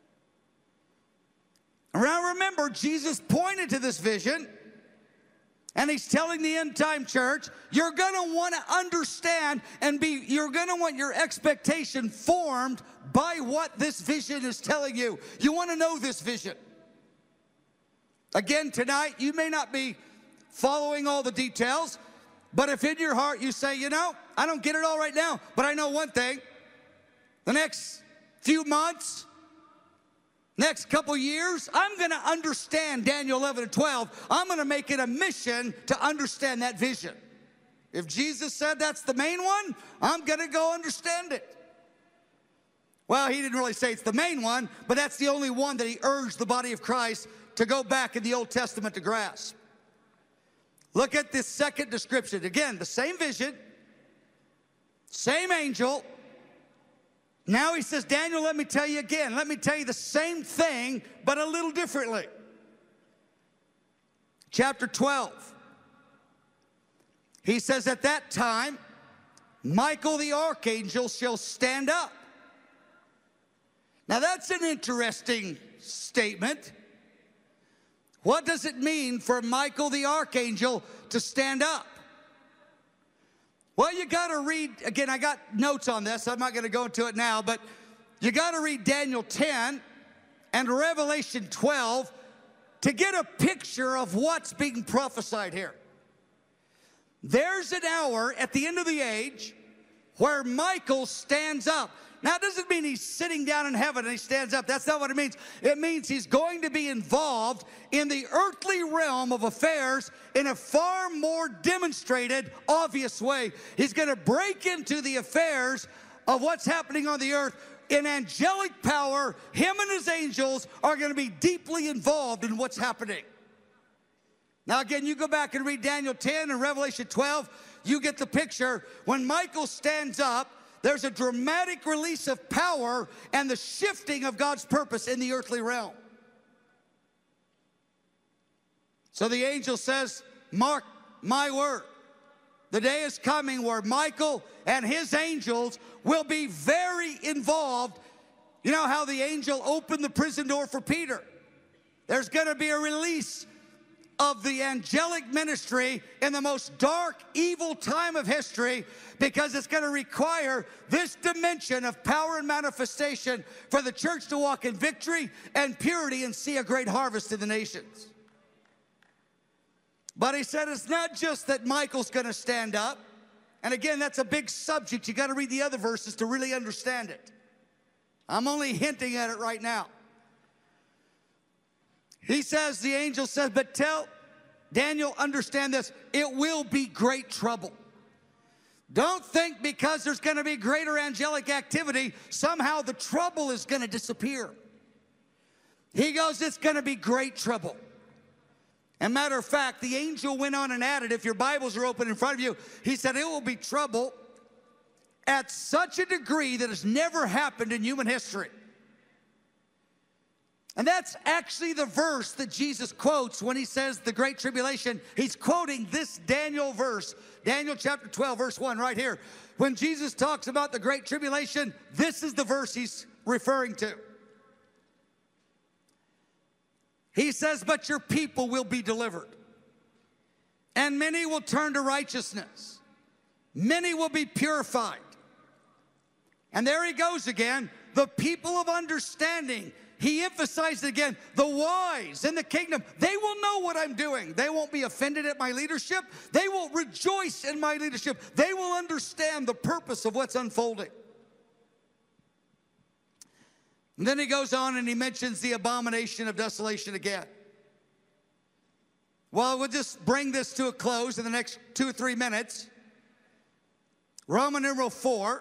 Now remember, Jesus pointed to this vision, And he's telling the end time church, you're going to want to understand and you're going to want your expectation formed by what this vision is telling you. You want to know this vision. Again, tonight, you may not be following all the details, but if in your heart you say, you know, I don't get it all right now, but I know one thing. The next few months, next couple years, I'm going to understand Daniel 11 and 12. I'm going to make it a mission to understand that vision. If Jesus said that's the main one, I'm going to go understand it. Well, he didn't really say it's the main one, but that's the only one that he urged the body of Christ to go back in the Old Testament to grasp. Look at this second description. Again, the same vision, same angel. Now he says, Daniel, let me tell you again. Let me tell you the same thing, but a little differently. Chapter 12. He says, at that time, Michael the archangel shall stand up. Now that's an interesting statement. What does it mean for Michael the archangel to stand up? Well, you got to read, again, I got notes on this. I'm not going to go into it now, but you got to read Daniel 10 and Revelation 12 to get a picture of what's being prophesied here. There's an hour at the end of the age where Michael stands up. Now, it doesn't mean he's sitting down in heaven and he stands up. That's not what it means. It means he's going to be involved in the earthly realm of affairs in a far more demonstrated, obvious way. He's going to break into the affairs of what's happening on the earth in angelic power. Him and his angels are going to be deeply involved in what's happening. Now, again, you go back and read Daniel 10 and Revelation 12, you get the picture. When Michael stands up, there's a dramatic release of power and the shifting of God's purpose in the earthly realm. So the angel says, mark my word. The day is coming where Michael and his angels will be very involved. You know how the angel opened the prison door for Peter? There's going to be a release of the angelic ministry in the most dark, evil time of history, because it's going to require this dimension of power and manifestation for the church to walk in victory and purity and see a great harvest in the nations. But he said it's not just that Michael's going to stand up. And again, that's a big subject. You got to read the other verses to really understand it. I'm only hinting at it right now. He says, the angel says, but tell Daniel, understand this, it will be great trouble. Don't think because there's going to be greater angelic activity, somehow the trouble is going to disappear. He goes, it's going to be great trouble. And matter of fact, the angel went on and added, if your Bibles are open in front of you, he said it will be trouble at such a degree that has never happened in human history. And that's actually the verse that Jesus quotes when he says the Great Tribulation. He's quoting this Daniel verse, Daniel chapter 12, verse 1 right here. When Jesus talks about the Great Tribulation, this is the verse he's referring to. He says, but your people will be delivered, and many will turn to righteousness. Many will be purified. And there he goes again, the people of understanding. He emphasized again, the wise in the kingdom, they will know what I'm doing. They won't be offended at my leadership. They will rejoice in my leadership. They will understand the purpose of what's unfolding. And then he goes on and he mentions the abomination of desolation again. Well, we'll just bring this to a close in the next 2 or 3 minutes. Roman numeral 4.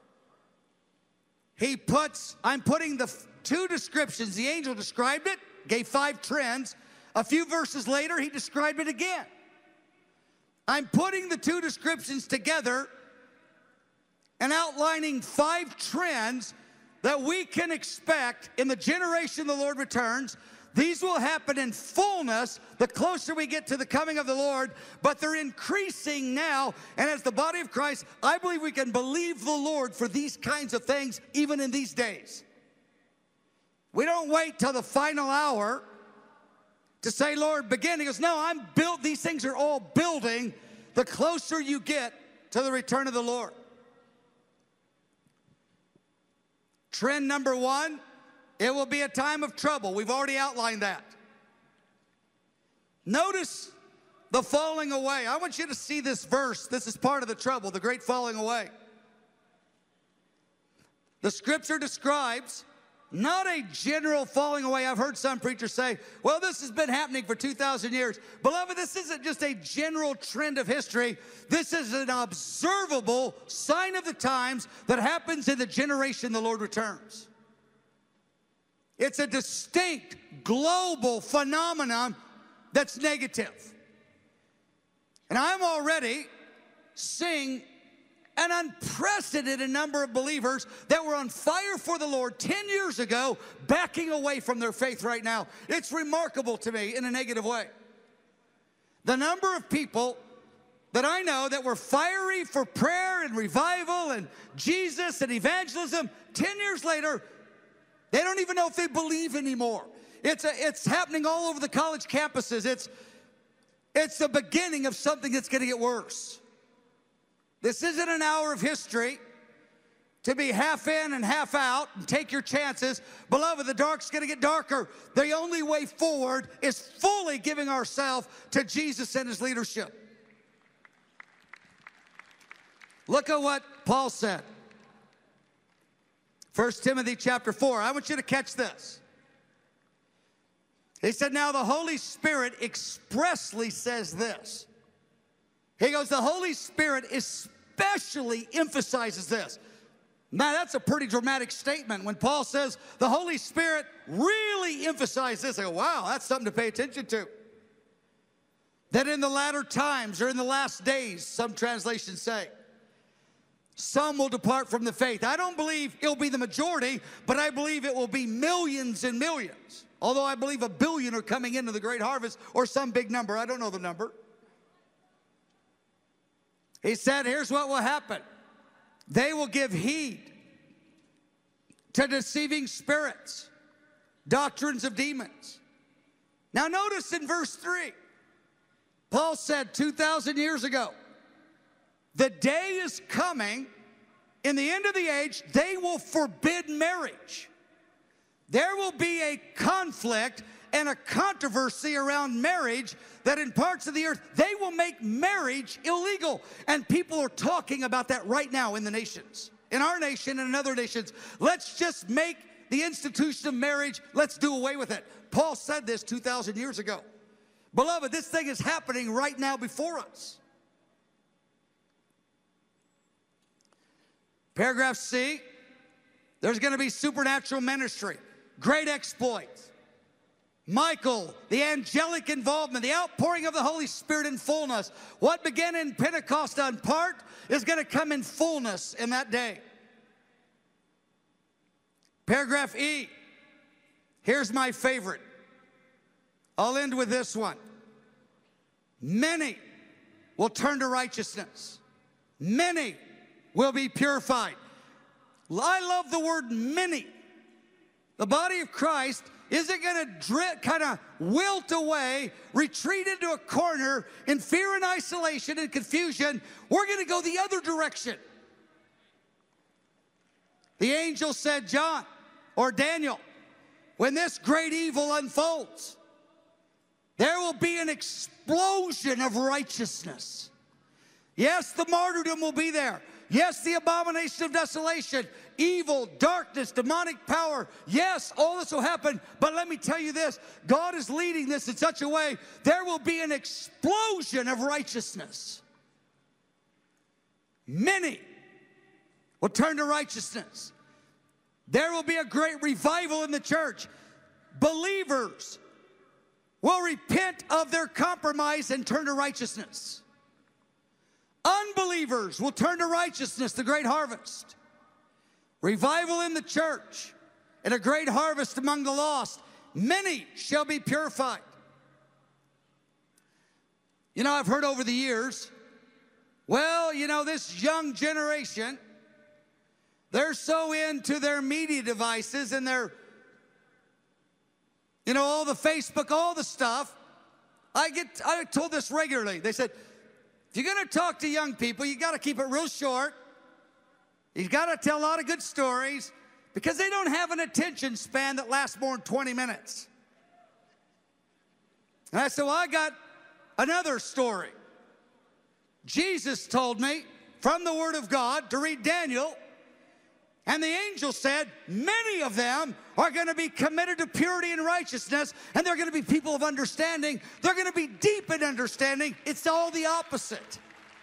I'm putting the 2 descriptions. The angel described it, gave 5 trends. A few verses later, he described it again. I'm putting the 2 descriptions together and outlining 5 trends that we can expect in the generation the Lord returns. These will happen in fullness the closer we get to the coming of the Lord, but they're increasing now. And as the body of Christ, I believe we can believe the Lord for these kinds of things even in these days. We don't wait till the final hour to say, Lord, begin. He goes, no, I'm built. These things are all building the closer you get to the return of the Lord. Trend number one, it will be a time of trouble. We've already outlined that. Notice the falling away. I want you to see this verse. This is part of the trouble, the great falling away. The scripture describes not a general falling away. I've heard some preachers say, well, this has been happening for 2,000 years. Beloved, this isn't just a general trend of history. This is an observable sign of the times that happens in the generation the Lord returns. It's a distinct global phenomenon that's negative. And I'm already seeing an unprecedented number of believers that were on fire for the Lord 10 years ago backing away from their faith right now. It's remarkable to me in a negative way. The number of people that I know that were fiery for prayer and revival and Jesus and evangelism, 10 years later, they don't even know if they believe anymore. It's happening all over the college campuses. It's the beginning of something that's going to get worse. This isn't an hour of history to be half in and half out and take your chances. Beloved, the dark's going to get darker. The only way forward is fully giving ourselves to Jesus and his leadership. Look at what Paul said. 1 Timothy chapter 4. I want you to catch this. He said, now the Holy Spirit expressly says this. He goes, the Holy Spirit especially emphasizes this. Now, that's a pretty dramatic statement. When Paul says the Holy Spirit really emphasizes this, I go, wow, that's something to pay attention to. That in the latter times or in the last days, some translations say, some will depart from the faith. I don't believe it'll be the majority, but I believe it will be millions and millions. Although I believe 1 billion are coming into the great harvest or some big number. I don't know the number. He said, here's what will happen. They will give heed to deceiving spirits, doctrines of demons. Now notice in verse 3, Paul said 2,000 years ago, the day is coming, in the end of the age, they will forbid marriage. There will be a conflict and a controversy around marriage that in parts of the earth, they will make marriage illegal. And people are talking about that right now in the nations. In our nation and in other nations. Let's just make the institution of marriage, let's do away with it. Paul said this 2,000 years ago. Beloved, this thing is happening right now before us. Paragraph C, there's going to be supernatural ministry, great exploits. Michael, the angelic involvement, the outpouring of the Holy Spirit in fullness. What began in Pentecost in part is going to come in fullness in that day. Paragraph E, here's my favorite. I'll end with this one. Many will turn to righteousness. Many will be purified. I love the word many. The body of Christ isn't going to kind of wilt away, retreat into a corner in fear and isolation and confusion. We're going to go the other direction. The angel said, John or Daniel, when this great evil unfolds, there will be an explosion of righteousness. Yes, the martyrdom will be there. Yes, the abomination of desolation, evil, darkness, demonic power. Yes, all this will happen. But let me tell you this. God is leading this in such a way, there will be an explosion of righteousness. Many will turn to righteousness. There will be a great revival in the church. Believers will repent of their compromise and turn to righteousness. Unbelievers will turn to righteousness, the great harvest. Revival in the church and a great harvest among the lost. Many shall be purified. You know, I've heard over the years, well, you know, this young generation, they're so into their media devices and their You know, all the Facebook, all the stuff. I told this regularly. They said, if you're going to talk to young people, you got to keep it real short. You've got to tell a lot of good stories because they don't have an attention span that lasts more than 20 minutes. And I said, well, I got another story. Jesus told me from the Word of God to read Daniel, and the angel said, many of them are going to be committed to purity and righteousness, and they're going to be people of understanding. They're going to be deep in understanding. It's all the opposite.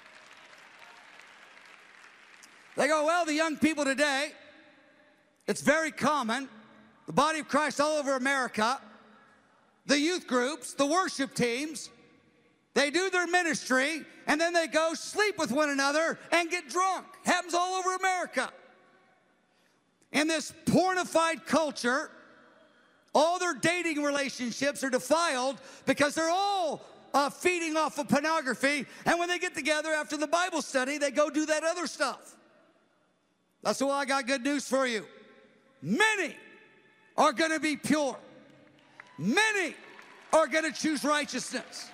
They go, well, the young people today, it's very common, the body of Christ all over America, the youth groups, the worship teams, they do their ministry, and then they go sleep with one another and get drunk. Happens all over America. In this pornified culture, all their dating relationships are defiled because they're all feeding off of pornography, and when they get together after the Bible study, they go do that other stuff. That's why I got good news for you. Many are going to be pure. Many are going to choose righteousness.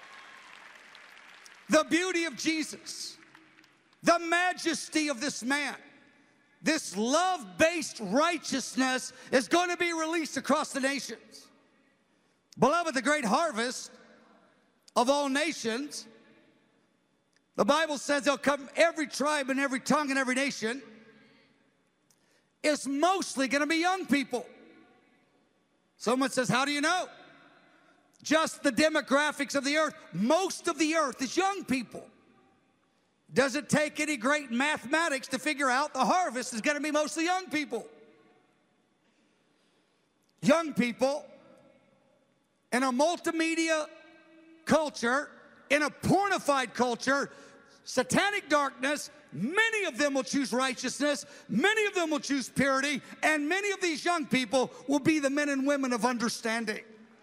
The beauty of Jesus, the majesty of this man, this love-based righteousness is going to be released across the nations. Beloved, the great harvest of all nations, the Bible says there'll come every tribe and every tongue and every nation, is mostly going to be young people. Someone says, how do you know? Just the demographics of the earth. Most of the earth is young people. Does it take any great mathematics to figure out the harvest is going to be mostly young people? Young people in a multimedia culture, in a pornified culture, satanic darkness, many of them will choose righteousness, many of them will choose purity, and many of these young people will be the men and women of understanding.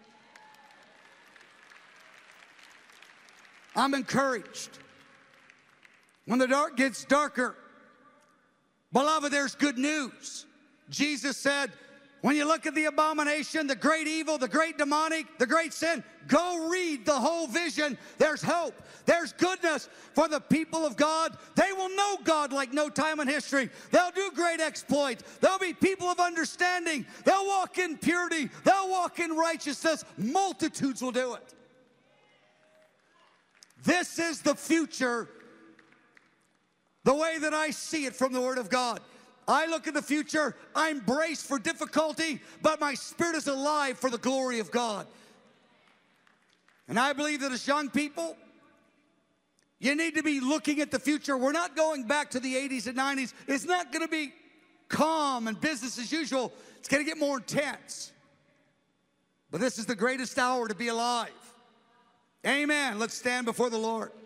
I'm encouraged. When the dark gets darker, beloved, there's good news. Jesus said, when you look at the abomination, the great evil, the great demonic, the great sin, go read the whole vision. There's hope. There's goodness for the people of God. They will know God like no time in history. They'll do great exploits. They'll be people of understanding. They'll walk in purity. They'll walk in righteousness. Multitudes will do it. This is the future, the way that I see it from the Word of God. I look at the future, I'm braced for difficulty, but my spirit is alive for the glory of God. And I believe that as young people, you need to be looking at the future. We're not going back to the 80s and 90s. It's not going to be calm and business as usual. It's going to get more intense. But this is the greatest hour to be alive. Amen. Let's stand before the Lord.